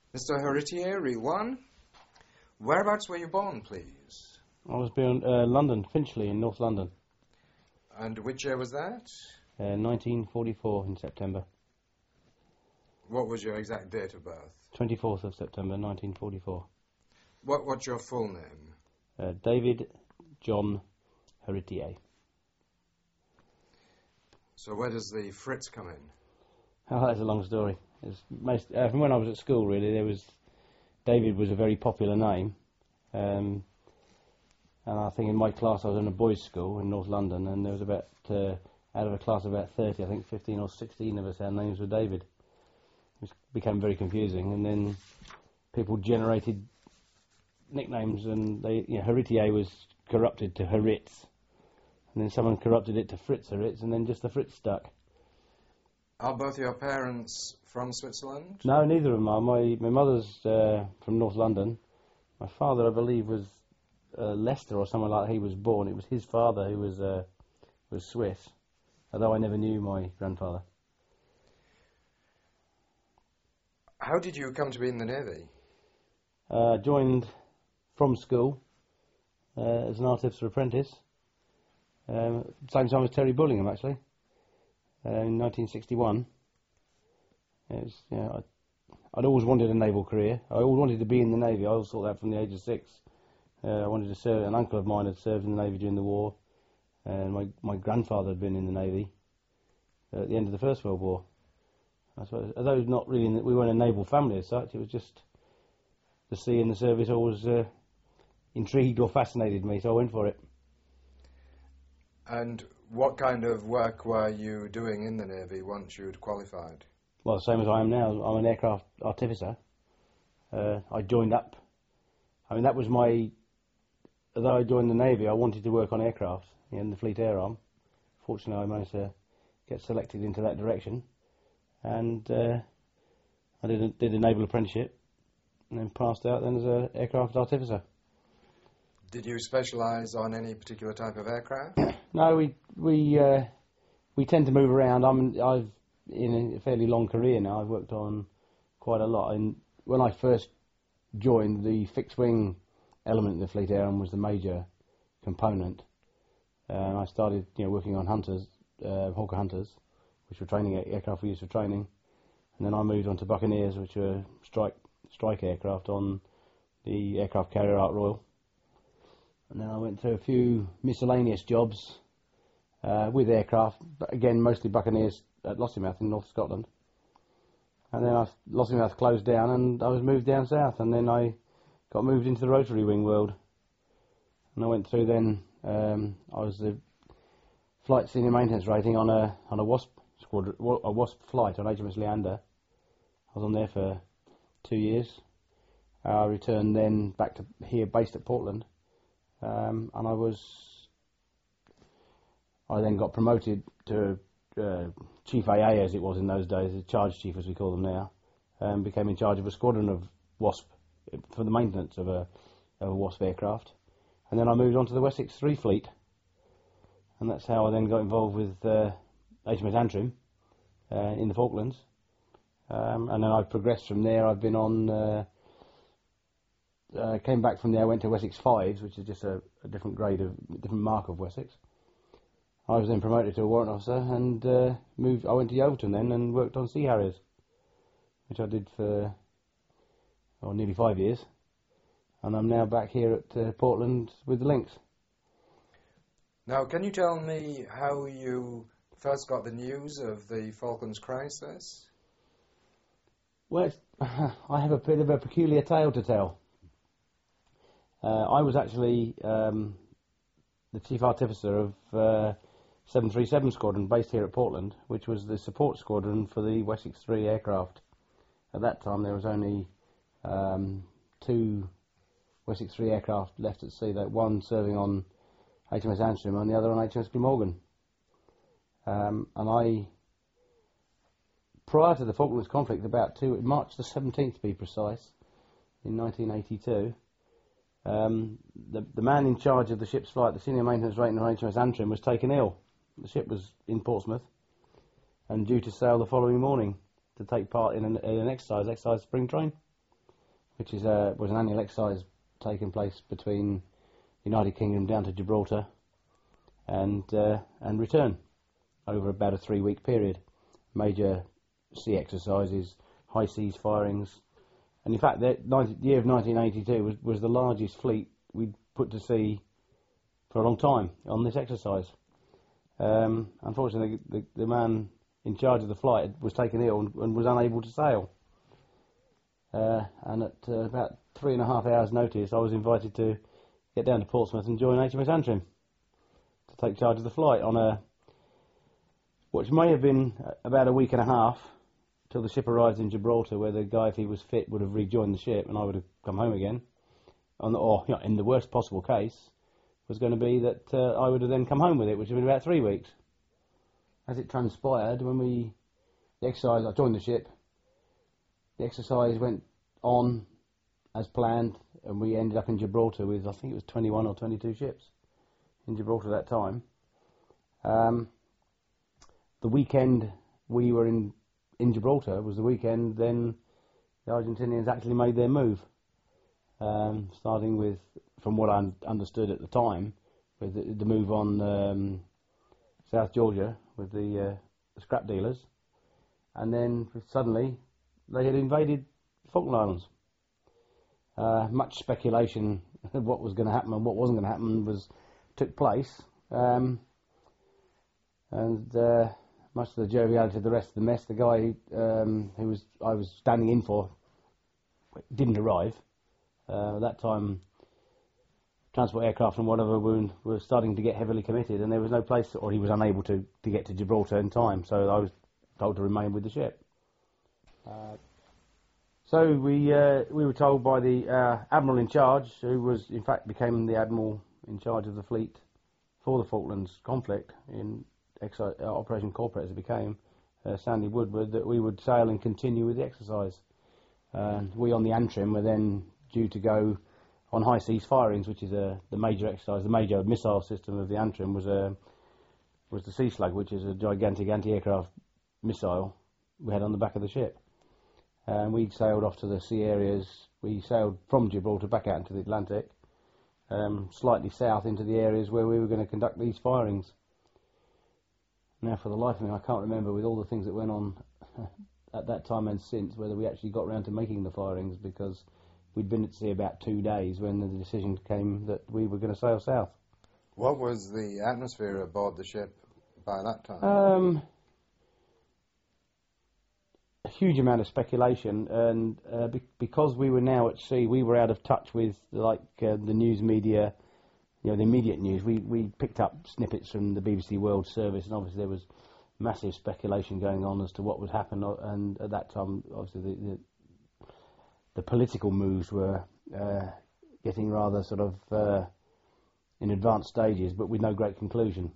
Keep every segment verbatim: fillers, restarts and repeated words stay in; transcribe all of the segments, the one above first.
Mister Heritier, reel one. Whereabouts were you born, please? I was born in uh, London, Finchley, in North London. And which year was that? Uh, nineteen forty-four in September. What was your exact date of birth? twenty-fourth of September, nineteen forty-four. What, what's your full name? Uh, David John Heritier. So where does the Fritz come in? Oh, that's a long story. It's most, uh, from when I was at school, really, there was David was a very popular name, um, and I think in my class I was in a boys' school in North London, and there was about uh, out of a class of about thirty, I think fifteen or sixteen of us, our names were David. It became very confusing, and then people generated nicknames, and they, you know, Heritier was corrupted to Heritz, and then someone corrupted it to Fritz Heritz, and then just the Fritz stuck. Are both your parents from Switzerland? No, neither of them are. My, my mother's uh, from North London. My father, I believe, was uh, Leicester or somewhere like that. He was born. It was his father who was uh, was Swiss, although I never knew my grandfather. How did you come to be in the Navy? I uh, joined from school uh, as an artificer apprentice. Um, same time as Terry Bullingham, actually. Uh, in nineteen sixty-one. It was, you know, I'd, I'd always wanted a naval career. I always wanted to be in the Navy. I always thought that from the age of six. Uh, I wanted to serve. An uncle of mine had served in the Navy during the war, and my my grandfather had been in the Navy at the end of the First World War. I suppose, although not really, in the, we weren't a naval family as such. It was just the sea and the service always uh, intrigued or fascinated me, so I went for it. And what kind of work were you doing in the Navy once you'd qualified? Well, the same as I am now. I'm an aircraft artificer. Uh, I joined up. I mean, that was my... Although I joined the Navy, I wanted to work on aircraft in the Fleet Air Arm. Fortunately, I managed to get selected into that direction. And uh, I did a, did a naval apprenticeship and then passed out then as an aircraft artificer. Did you specialise on any particular type of aircraft? No, we we uh, we tend to move around. I'm I've in a fairly long career now. I've worked on quite a lot. And when I first joined, the fixed wing element in the Fleet Air Arm was the major component. And I started, you know, working on Hunters, uh, Hawker Hunters, which were training aircraft we used for training. And then I moved on to Buccaneers, which were strike strike aircraft on the aircraft carrier Ark Royal. And then I went through a few miscellaneous jobs uh, with aircraft, but again, mostly Buccaneers at Lossiemouth in North Scotland. And then I, Lossiemouth closed down and I was moved down south, and then I got moved into the rotary wing world. And I went through then, um, I was the flight senior maintenance rating on a on a WASP squadron, a WASP flight on H M S Leander. I was on there for two years. I returned then back to here, based at Portland. Um, and I was, I then got promoted to uh, Chief A A, as it was in those days, the Charge Chief as we call them now, and became in charge of a squadron of WASP for the maintenance of a, of a WASP aircraft. And then I moved on to the Wessex three Fleet, and that's how I then got involved with uh, H M S Antrim uh, in the Falklands. Um, and then I've progressed from there. I've been on... Uh, Uh, came back from there, went to Wessex fives, which is just a, a different grade of, different mark of Wessex. I was then promoted to a warrant officer and uh, moved. I went to Yeovilton then and worked on Sea Harriers, which I did for oh, nearly five years. And I'm now back here at uh, Portland with the Lynx. Now, can you tell me how you first got the news of the Falklands crisis? Well, I have a bit of a peculiar tale to tell. Uh, I was actually um, the chief artificer of uh, seven thirty-seven Squadron based here at Portland, which was the support squadron for the Wessex three aircraft. At that time there was only um, two Wessex three aircraft left at sea, that one serving on H M S Antrim and the other on H M S Glamorgan. Um, and I, prior to the Falklands conflict, about two, March the seventeenth to be precise, in nineteen eighty-two, Um, the, the man in charge of the ship's flight, the senior maintenance rating on H M S Antrim, was taken ill. The ship was in Portsmouth and due to sail the following morning to take part in an, in an exercise, exercise spring train. which is a, was an annual exercise taking place between the United Kingdom down to Gibraltar and uh, and return over about a three-week period. Major sea exercises, high seas firings, and in fact, the, the year of nineteen eighty-two was, was the largest fleet we'd put to sea for a long time on this exercise. Um, unfortunately, the, the man in charge of the flight was taken ill and, and was unable to sail. Uh, and at uh, about three and a half hours' notice, I was invited to get down to Portsmouth and join H M S Antrim to take charge of the flight on a, which may have been about a week and a half till the ship arrived in Gibraltar, where the guy, if he was fit, would have rejoined the ship and I would have come home again. On the, or, you know, in the worst possible case, was going to be that uh, I would have then come home with it, which would have been about three weeks. As it transpired, when we, the exercise, I joined the ship, the exercise went on as planned, and we ended up in Gibraltar with, I think it was twenty-one or twenty-two ships in Gibraltar at that time. Um, the weekend we were in, in Gibraltar was the weekend then the Argentinians actually made their move. Um, starting with, from what I understood at the time, with the, the move on um, South Georgia with the, uh, the scrap dealers, and then suddenly they had invaded Falkland Islands. Uh, much speculation of what was going to happen and what wasn't going to happen was took place, um, and uh, much to the joviality of the rest of the mess, the guy um, who was I was standing in for didn't arrive. Uh, at that time, transport aircraft and whatever were, were starting to get heavily committed, and there was no place, or he was unable to, to get to Gibraltar in time, so I was told to remain with the ship. Uh, so we uh, we were told by the uh, admiral in charge, who was in fact became the admiral in charge of the fleet for the Falklands conflict in exi- uh, Operation Corporate, as it became, uh, Sandy Woodward, that we would sail and continue with the exercise. Uh, we on the Antrim were then due to go on high seas firings, which is a, the major exercise, the major missile system of the Antrim was a was the Sea Slug, which is a gigantic anti-aircraft missile we had on the back of the ship. And we sailed off to the sea areas. We sailed from Gibraltar back out into the Atlantic, um, slightly south into the areas where we were going to conduct these firings. Now, for the life of me, I can't remember, with all the things that went on at that time and since, whether we actually got round to making the firings, because we'd been at sea about two days when the decision came that we were going to sail south. What was the atmosphere aboard the ship by that time? Um, a huge amount of speculation, and uh, be- because we were now at sea, we were out of touch with like uh, the news media, you know, the immediate news. We we picked up snippets from the B B C World Service, and obviously there was massive speculation going on as to what would happen. And at that time, obviously the, the The political moves were uh, getting rather sort of uh, in advanced stages, but with no great conclusion.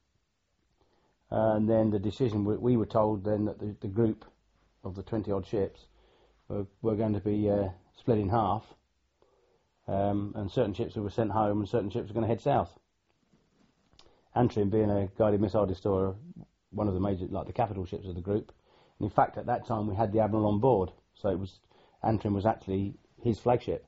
And then the decision, we, we were told then that the, the group of the twenty-odd ships were, were going to be uh, split in half, um, and certain ships were sent home and certain ships were going to head south. Antrim, being a guided missile destroyer, one of the major, like the capital ships of the group, and in fact at that time we had the Admiral on board, so it was Antrim was actually his flagship.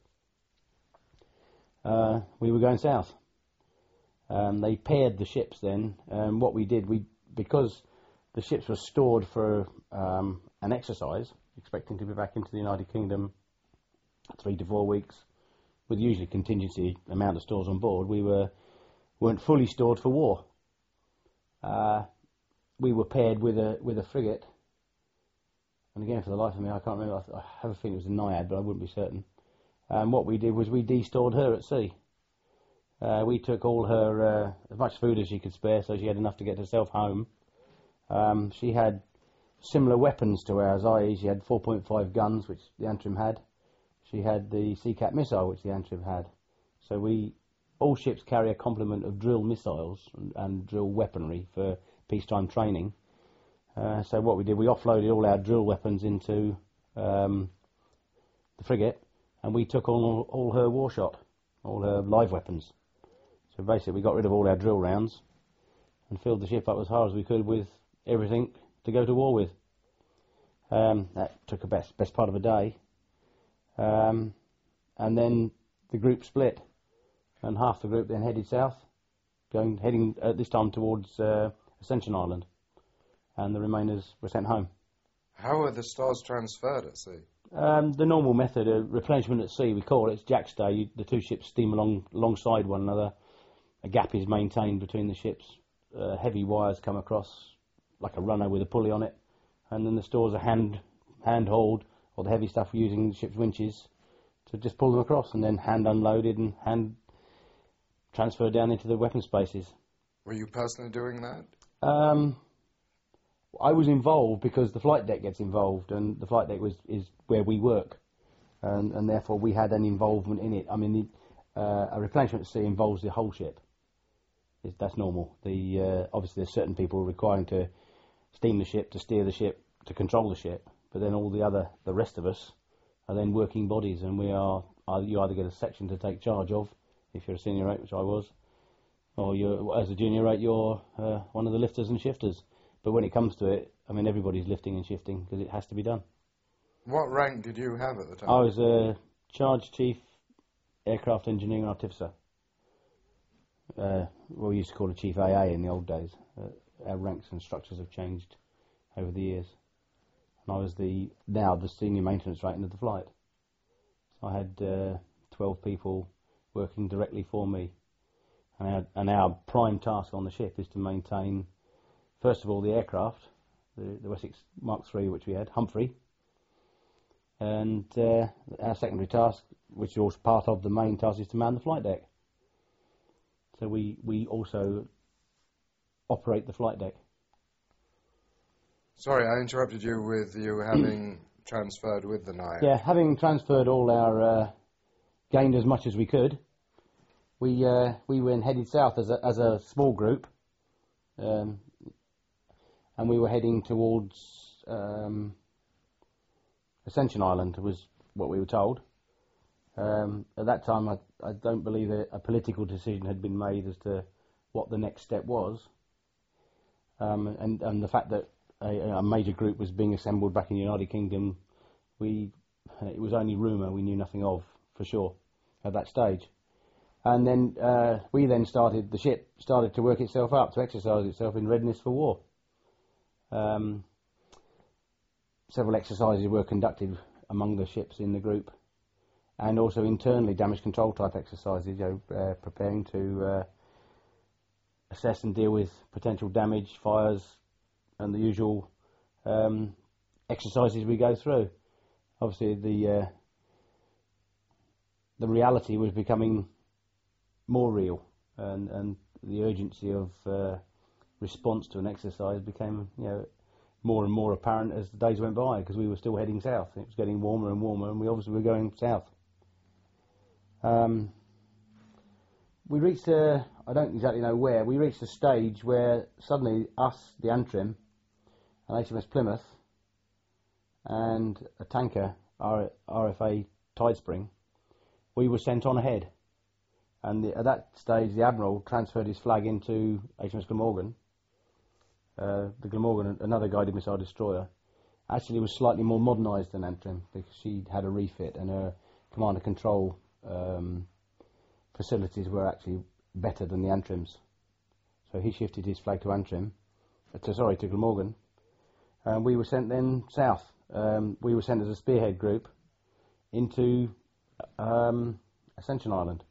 Uh, we were going south. Um, they paired the ships then, and what we did, we because the ships were stored for um, an exercise, expecting to be back into the United Kingdom three to four weeks, with usually contingency amount of stores on board, we were weren't fully stored for war. Uh, we were paired with a with a frigate. And again, for the life of me, I can't remember. I have a feeling it was a Naiad, but I wouldn't be certain. And what we did was we de-stored her at sea. Uh, we took all her, uh, as much food as she could spare, so she had enough to get herself home. Um, she had similar weapons to ours, that is she had four point five guns, which the Antrim had. She had the Seacat missile, which the Antrim had. So we, all ships carry a complement of drill missiles and, and drill weaponry for peacetime training. Uh, so what we did, we offloaded all our drill weapons into um, the frigate, and we took all, all her war shot, all her live weapons. So basically we got rid of all our drill rounds and filled the ship up as hard as we could with everything to go to war with. Um, that took a best, best part of a day. Um, and then the group split, and half the group then headed south, going heading at this time towards uh, Ascension Island, and the remainers were sent home. How are the stores transferred at sea? Um, the normal method of replenishment at sea, we call it, it's jackstay. You, the two ships steam along alongside one another. A gap is maintained between the ships. Uh, heavy wires come across, like a runner with a pulley on it, and then the stores are hand hand hauled, or the heavy stuff using the ship's winches to just pull them across, and then hand unloaded and hand transferred down into the weapon spaces. Were you personally doing that? Um, I was involved because the flight deck gets involved, and the flight deck was is where we work, and, and therefore we had an involvement in it. I mean, the, uh, a replenishment at sea involves the whole ship. It's, that's normal. The uh, obviously there's certain people requiring to steam the ship, to steer the ship, to control the ship, but then all the other, the rest of us, are then working bodies, and we are. You either get a section to take charge of, if you're a senior rate, which I was, or you're as a junior rate, you're uh, one of the lifters and shifters. But when it comes to it, I mean, everybody's lifting and shifting because it has to be done. What rank did you have at the time? I was a Charge Chief Aircraft Engineering Artificer. Uh, well, we used to call it Chief A A in the old days. Uh, our ranks and structures have changed over the years. And I was the now the Senior Maintenance Rating of the flight. So I had uh, twelve people working directly for me. And our, and our prime task on the ship is to maintain, first of all, the aircraft, the, the Wessex Mark three, which we had, Humphrey, and uh, our secondary task, which is also part of the main task, is to man the flight deck. So we, we also operate the flight deck. Sorry, I interrupted you with you having transferred with the Naiad. Yeah, having transferred all our, uh, gained as much as we could, we uh, we went headed south as a, as a small group. Um, and we were heading towards um, Ascension Island, was what we were told. Um, at that time, I, I don't believe a, a political decision had been made as to what the next step was. Um, and, and the fact that a, a major group was being assembled back in the United Kingdom, we it was only rumour, we knew nothing of for sure at that stage. And then uh, we then started, the ship started to work itself up, to exercise itself in readiness for war. Um, several exercises were conducted among the ships in the group, and also internally damage control type exercises, you know, uh, preparing to uh, assess and deal with potential damage, fires, and the usual um, exercises we go through. Obviously, the uh, the reality was becoming more real, and, and the urgency of uh, response to an exercise became, you know, more and more apparent as the days went by, because we were still heading south. It was getting warmer and warmer, and we obviously were going south. Um, we reached a, I don't exactly know where, we reached a stage where suddenly us, the Antrim, and H M S Plymouth, and a tanker, R F A Tidespring, we were sent on ahead. And the, at that stage, the Admiral transferred his flag into H M S Glamorgan. Uh, the Glamorgan, another guided missile destroyer, actually was slightly more modernised than Antrim, because she had a refit, and her command and control um, facilities were actually better than the Antrim's. So he shifted his flag to Antrim, uh, to, sorry, to Glamorgan, and we were sent then south. Um, we were sent as a spearhead group into um, Ascension Island.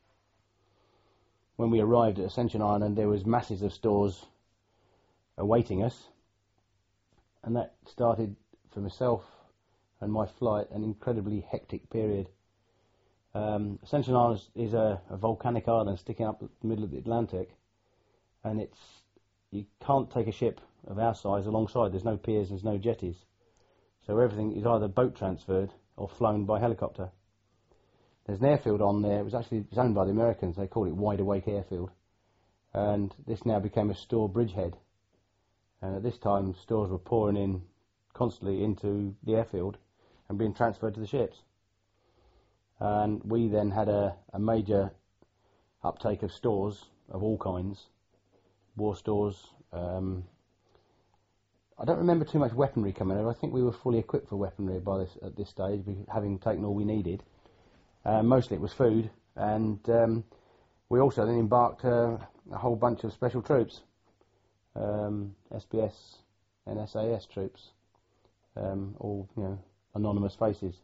When we arrived at Ascension Island, there was masses of stores awaiting us, and that started for myself and my flight an incredibly hectic period. Um, Ascension Island is a, a volcanic island sticking up in the middle of the Atlantic, and it's you can't take a ship of our size alongside. There's no piers, there's no jetties, so everything is either boat transferred or flown by helicopter. There's an airfield on there. It was actually it was owned by the Americans. They called it Wide Awake Airfield, and this now became a store bridgehead. And at this time, stores were pouring in constantly into the airfield and being transferred to the ships. And we then had a, a major uptake of stores of all kinds, war stores. Um, I don't remember too much weaponry coming over. I think we were fully equipped for weaponry by this at this stage, having taken all we needed. Uh, mostly it was food, and um, we also then embarked uh, a whole bunch of special troops, um, S B S and S A S troops, um, all you know, anonymous faces.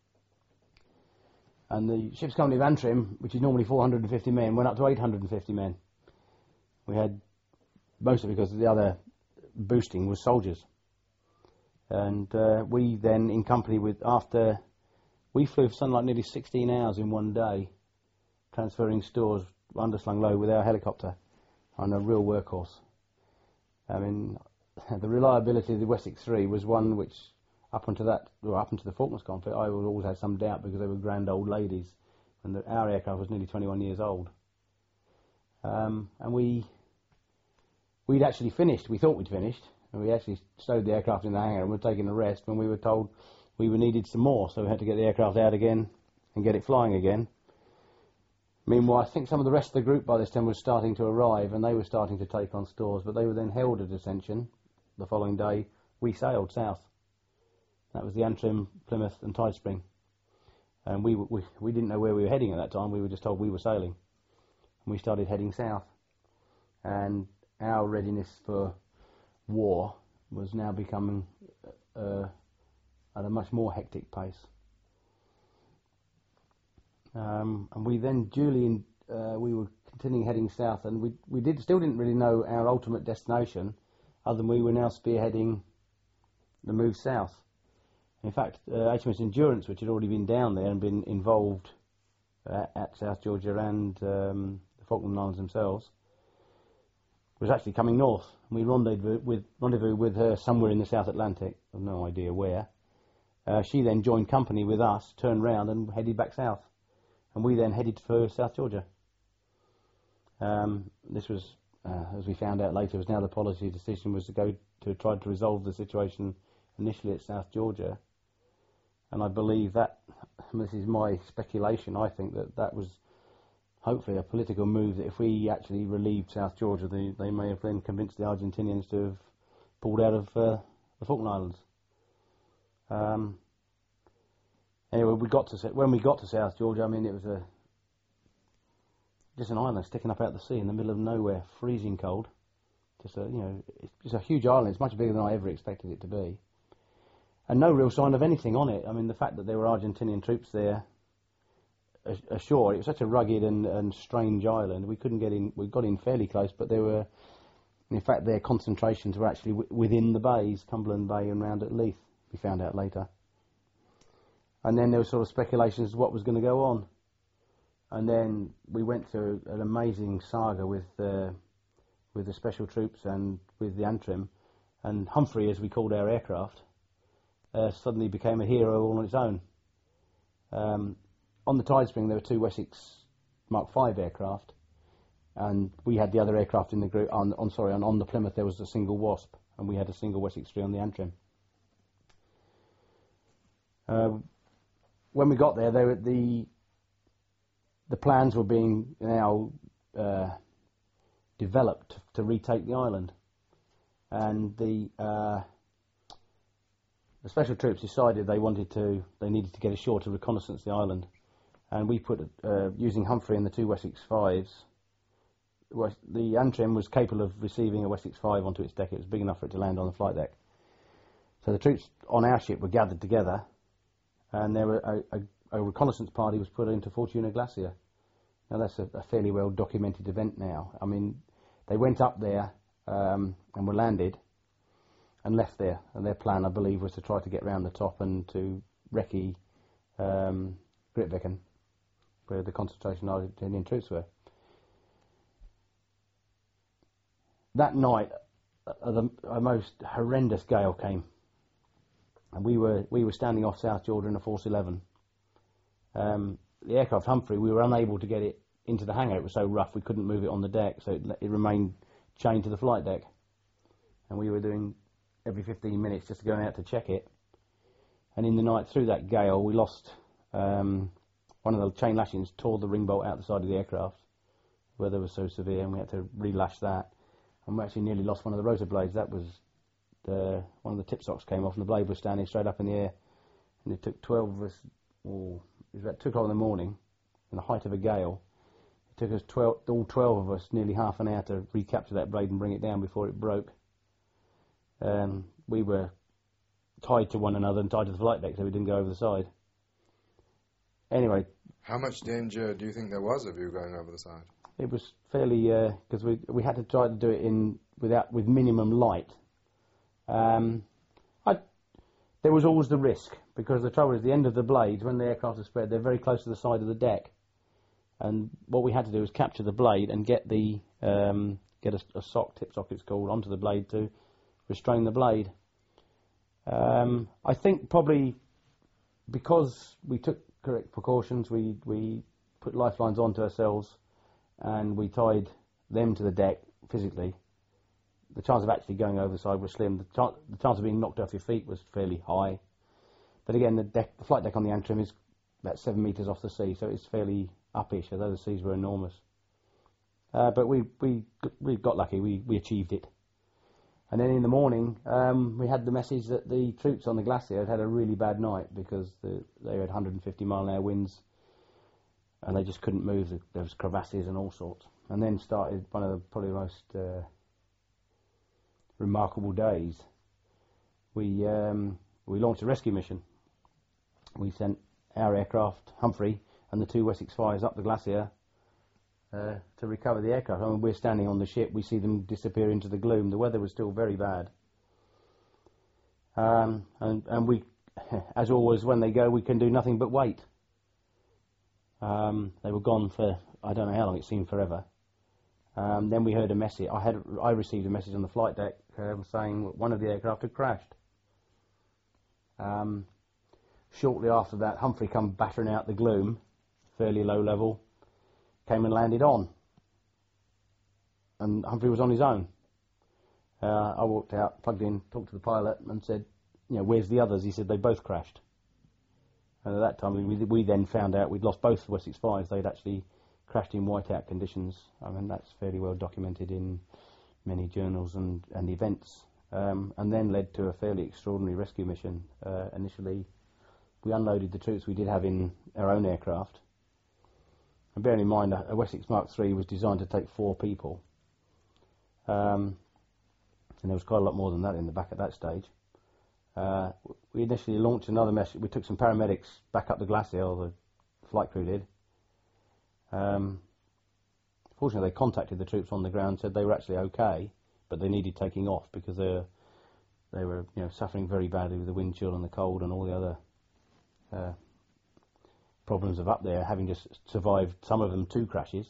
And the ship's company of Antrim, which is normally four hundred fifty men, went up to eight hundred fifty men. We had, mostly because the other boosting was soldiers. And uh, we then, in company with, after, we flew for something like nearly sixteen hours in one day, transferring stores underslung low with our helicopter on a real workhorse. I mean, the reliability of the Wessex three was one which, up until that, or up until the Falklands conflict, I always had some doubt because they were grand old ladies, and the, our aircraft was nearly twenty-one years old. Um, and we, we'd actually finished. We thought we'd finished, and we actually stowed the aircraft in the hangar and were taking a rest when we were told we were needed some more, so we had to get the aircraft out again and get it flying again. Meanwhile, I think some of the rest of the group by this time was starting to arrive, and they were starting to take on stores, but they were then held at attention. The following day, we sailed south. That was the Antrim, Plymouth and Tidespring. And we, we we didn't know where we were heading at that time. We were just told we were sailing. And we started heading south. And our readiness for war was now becoming uh, at a much more hectic pace. Um, and we then duly, in, uh, we were continuing heading south, and we we did still didn't really know our ultimate destination, other than we were now spearheading the move south. In fact, uh, H M S Endurance, which had already been down there and been involved uh, at South Georgia and um, the Falkland Islands themselves, was actually coming north. And we rendezvous with, rendezvous with her somewhere in the South Atlantic. I've no idea where. Uh, she then joined company with us, turned round and headed back south. And we then headed for South Georgia. Um, this was, uh, as we found out later, was now the policy decision was to go to try to resolve the situation initially at South Georgia. And I believe that, this is my speculation, I think that that was hopefully a political move, that if we actually relieved South Georgia, they, they may have then convinced the Argentinians to have pulled out of uh, the Falkland Islands. Um, anyway, we got to when we got to South Georgia, I mean, it was a just an island sticking up out of the sea in the middle of nowhere, freezing cold. Just a, you know, it's just a huge island. It's much bigger than I ever expected it to be. And no real sign of anything on it. I mean, the fact that there were Argentinian troops there ashore, it was such a rugged and, and strange island. We couldn't get in, we got in fairly close, but there were, in fact, their concentrations were actually w within the bays, Cumberland Bay and round at Leith, we found out later. And then there was sort of speculations of what was going to go on. And then we went through an amazing saga with, uh, with the special troops and with the Antrim, and Humphrey, as we called our aircraft, Uh, suddenly became a hero all on its own. Um, on the Tidespring, there were two Wessex Mark five aircraft, and we had the other aircraft in the group. On, on sorry, on, on the Plymouth there was a single Wasp, and we had a single Wessex three on the Antrim. Uh, when we got there, they were, the the plans were being now uh, developed to retake the island, and the uh, The special troops decided they wanted to, they needed to get ashore to reconnaissance the island, and we put, uh, using Humphrey and the two Wessex fives, the Antrim was capable of receiving a Wessex five onto its deck. It was big enough for it to land on the flight deck. So the troops on our ship were gathered together, and there were a, a, a reconnaissance party was put into Fortuna Glacier. Now that's a, a fairly well documented event now. I mean, they went up there um, and were landed, and left there, and their plan, I believe, was to try to get round the top and to recce um, Grytviken, where the concentration of Argentinian troops were. That night, a, the, a most horrendous gale came, and we were we were standing off South Georgia in a Force eleven. Um, the aircraft Humphrey, we were unable to get it into the hangar. It was so rough we couldn't move it on the deck, so it, it remained chained to the flight deck, and we were doing every fifteen minutes just going out to check it. And in the night through that gale, we lost um, one of the chain lashings, tore the ring bolt out the side of the aircraft. The weather was so severe, and we had to relash that. And we actually nearly lost one of the rotor blades. That was the, one of the tip socks came off, and the blade was standing straight up in the air. And it took twelve of us, or was about two o'clock in the morning, in the height of a gale. It took us twelve, all twelve of us, nearly half an hour to recapture that blade and bring it down before it broke. Um, we were tied to one another and tied to the flight deck so we didn't go over the side. Anyway. How much danger do you think there was of you going over the side? It was fairly, because uh, we we had to try to do it in without with minimum light. Um, I, there was always the risk, because the trouble is the end of the blades, when the aircraft are spread, they're very close to the side of the deck. And what we had to do was capture the blade and get the um, get a, a sock, tip sock it's called, onto the blade to restrain the blade. Um, I think probably because we took correct precautions, we, we put lifelines onto ourselves and we tied them to the deck physically. The chance of actually going over the side was slim. The, ch the chance of being knocked off your feet was fairly high. But again, the, deck, the flight deck on the Antrim is about seven metres off the sea, so it's fairly uppish, although the seas were enormous. Uh, but we, we, we got lucky, we, we achieved it. And then in the morning, um, we had the message that the troops on the Glacier had had a really bad night because the, they had one hundred fifty mile an hour winds and they just couldn't move. There was crevasses and all sorts. And then started one of the probably the most uh, remarkable days. We, um, we launched a rescue mission. We sent our aircraft, Humphrey, and the two Wessex Fires up the Glacier uh, to recover the aircraft. I mean, we're standing on the ship, we see them disappear into the gloom. The weather was still very bad. Um, and, and we, as always, when they go, we can do nothing but wait. Um, they were gone for, I don't know how long, it seemed forever. Um, then we heard a message, I, had, I received a message on the flight deck um, saying one of the aircraft had crashed. Um, shortly after that, Humphrey come battering out the gloom, fairly low level, came and landed on. And Humphrey was on his own. Uh, I walked out, plugged in, talked to the pilot and said, you know, where's the others? He said they both crashed. And at that time, we, we then found out we'd lost both Wessex Fires. They'd actually crashed in whiteout conditions. I mean, that's fairly well documented in many journals and, and events. Um, and then led to a fairly extraordinary rescue mission. Uh, initially, we unloaded the troops we did have in our own aircraft. And bearing in mind, a, a Wessex Mark three was designed to take four people. Um, and there was quite a lot more than that in the back at that stage. Uh, we initially launched another message. We took some paramedics back up the Glacier, or the flight crew did. Um, fortunately, they contacted the troops on the ground, said they were actually okay, but they needed taking off because they they were, you know, suffering very badly with the wind chill and the cold and all the other uh, problems of up there, having just survived some of them two crashes.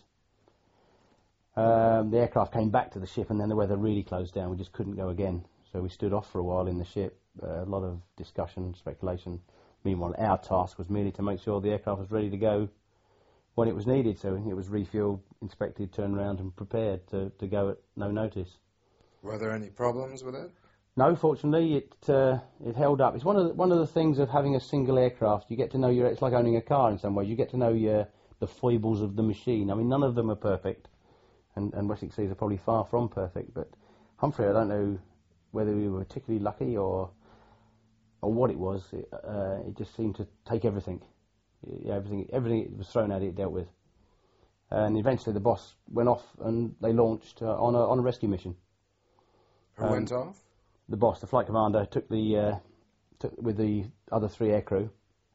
Um, the aircraft came back to the ship, and then the weather really closed down. We just couldn't go again, so we stood off for a while in the ship. Uh, a lot of discussion, speculation. Meanwhile, our task was merely to make sure the aircraft was ready to go when it was needed. So it was refueled, inspected, turned around, and prepared to, to go at no notice. Were there any problems with it? No, fortunately, it uh, it held up. It's one of the, one of the things of having a single aircraft. You get to know your. It's like owning a car in some ways. You get to know your the foibles of the machine. I mean, none of them are perfect, and and Wessex Seas are probably far from perfect. But Humphrey, I don't know whether we were particularly lucky or or what it was. It, uh, it just seemed to take everything. Everything, everything it was thrown at it, it dealt with. And eventually, the boss went off, and they launched uh, on a on a rescue mission. Who um, went off? The boss, the flight commander, took the uh, took with the other three aircrew,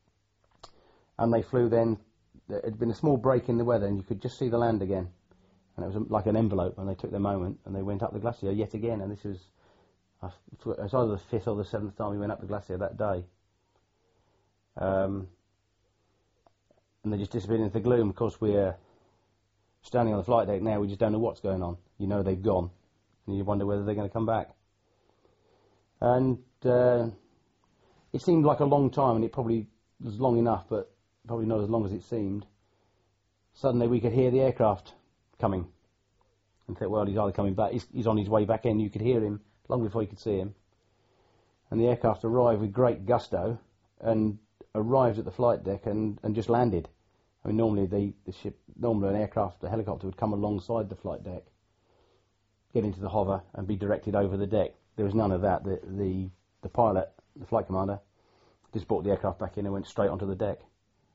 and they flew. Then there had been a small break in the weather, and you could just see the land again, and it was like an envelope. And they took their moment, and they went up the Glacier yet again. And this was, uh, it was either the fifth or the seventh time we went up the Glacier that day. Um, and they just disappeared into the gloom. Of course, we're standing on the flight deck now. We just don't know what's going on. You know they've gone, and you wonder whether they're going to come back. And uh, it seemed like a long time, and it probably was long enough, but probably not as long as it seemed. Suddenly we could hear the aircraft coming. And thought, well, he's either coming back, he's, he's on his way back in. You could hear him long before you could see him. And the aircraft arrived with great gusto and arrived at the flight deck and, and just landed. I mean, normally the, the ship, normally an aircraft, a helicopter would come alongside the flight deck, get into the hover and be directed over the deck. There was none of that. The, the the pilot, the flight commander, just brought the aircraft back in and went straight onto the deck.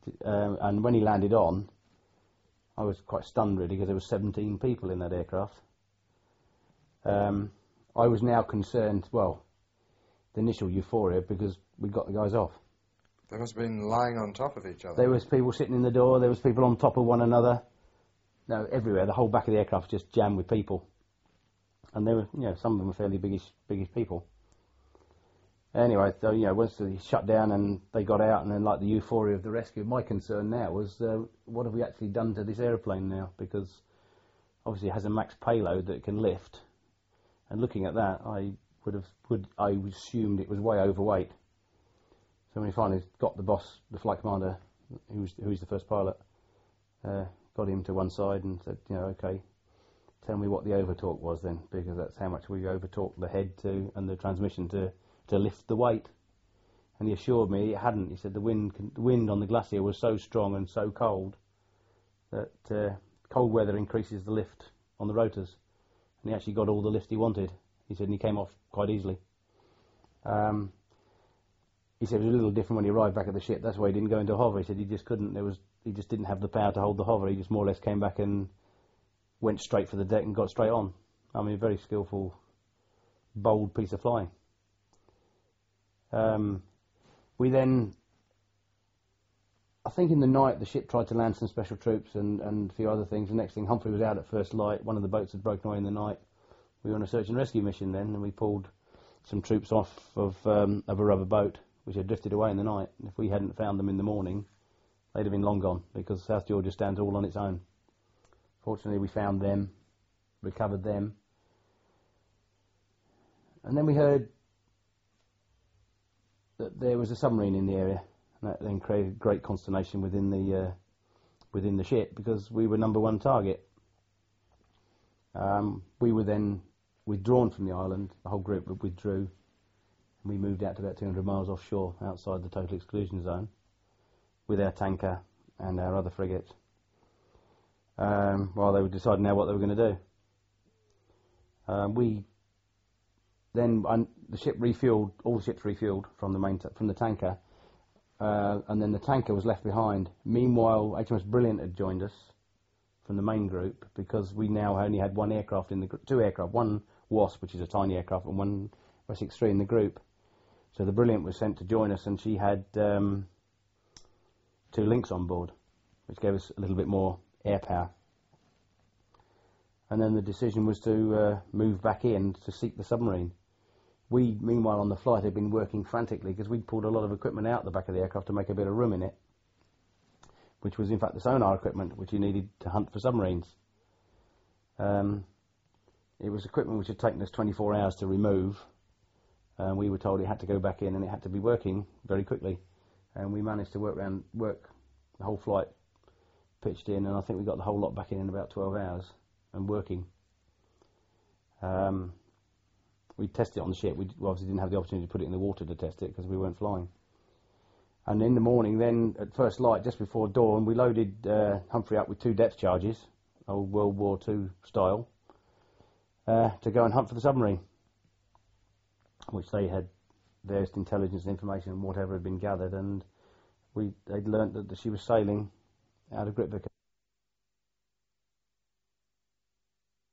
Um, and when he landed on, I was quite stunned really, because there were seventeen people in that aircraft. Um, I was now concerned, well, the initial euphoria, because we got the guys off. They must have been lying on top of each other. There was people sitting in the door, there was people on top of one another. No, everywhere. The whole back of the aircraft was just jammed with people. And there were, you know, some of them were fairly biggish, biggish people. Anyway, so, you know, once they shut down and they got out, and then like the euphoria of the rescue, my concern now was, uh, what have we actually done to this aeroplane now? Because obviously it has a max payload that it can lift. And looking at that, I would have, would, I assumed it was way overweight. So when we finally got the boss, the flight commander, who was, who was the first pilot, uh, got him to one side and said, you know, okay, tell me what the overtorque was then, because that's how much we overtorqued the head to and the transmission to, to lift the weight. And he assured me it hadn't. He said the wind, the wind on the Glacier was so strong and so cold that uh, cold weather increases the lift on the rotors. And he actually got all the lift he wanted. He said, and he came off quite easily. Um, he said it was a little different when he arrived back at the ship. That's why he didn't go into hover. He said he just couldn't. There was, he just didn't have the power to hold the hover. He just more or less came back and went straight for the deck and got straight on. I mean, a very skillful, bold piece of flying. Um, we then, I think in the night, the ship tried to land some special troops and, and a few other things. The next thing, Humphrey was out at first light. One of the boats had broken away in the night. We were on a search and rescue mission then, and we pulled some troops off of, um, of a rubber boat, which had drifted away in the night. And if we hadn't found them in the morning, they'd have been long gone, because South Georgia stands all on its own. Fortunately, we found them, recovered them. And then we heard that there was a submarine in the area, and that then created great consternation within the uh, within the ship, because we were number one target. Um, we were then withdrawn from the island. The whole group withdrew, and we moved out to about two hundred miles offshore, outside the total exclusion zone, with our tanker and our other frigates, um, while they were deciding now what they were going to do. Um, we then um, the ship refueled, all the ships refueled from the main t from the tanker, uh, and then the tanker was left behind. Meanwhile, H M S Brilliant had joined us from the main group, because we now only had one aircraft in the gr two aircraft, one Wasp, which is a tiny aircraft, and one Wessex three in the group. So the Brilliant was sent to join us, and she had um, two Lynx on board, which gave us a little bit more air power. And then the decision was to uh, move back in to seek the submarine. We, meanwhile, on the flight, had been working frantically, because we'd pulled a lot of equipment out the back of the aircraft to make a bit of room in it, which was in fact the sonar equipment which you needed to hunt for submarines. Um, it was equipment which had taken us twenty-four hours to remove, and we were told it had to go back in and it had to be working very quickly. And we managed to work around, work the whole flight, pitched in, and I think we got the whole lot back in in about twelve hours and working. Um, we tested it on the ship. We obviously didn't have the opportunity to put it in the water to test it because we weren't flying. And in the morning, then at first light, just before dawn, we loaded uh, Humphrey up with two depth charges, old World War Two style, uh, to go and hunt for the submarine, which they had various intelligence information and whatever had been gathered, and we they'd learnt that she was sailing out of Grytviken.